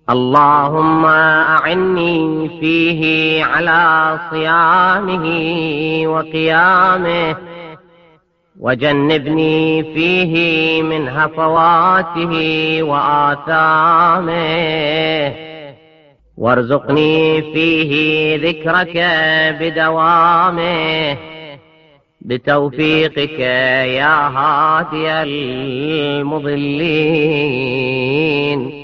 اللهم أعني فيه على صيامه وقيامه، وجنبني فيه من هفواته وآثامه، وارزقني فيه ذكرك بدوامه، بتوفيقك يا هادي المضلين.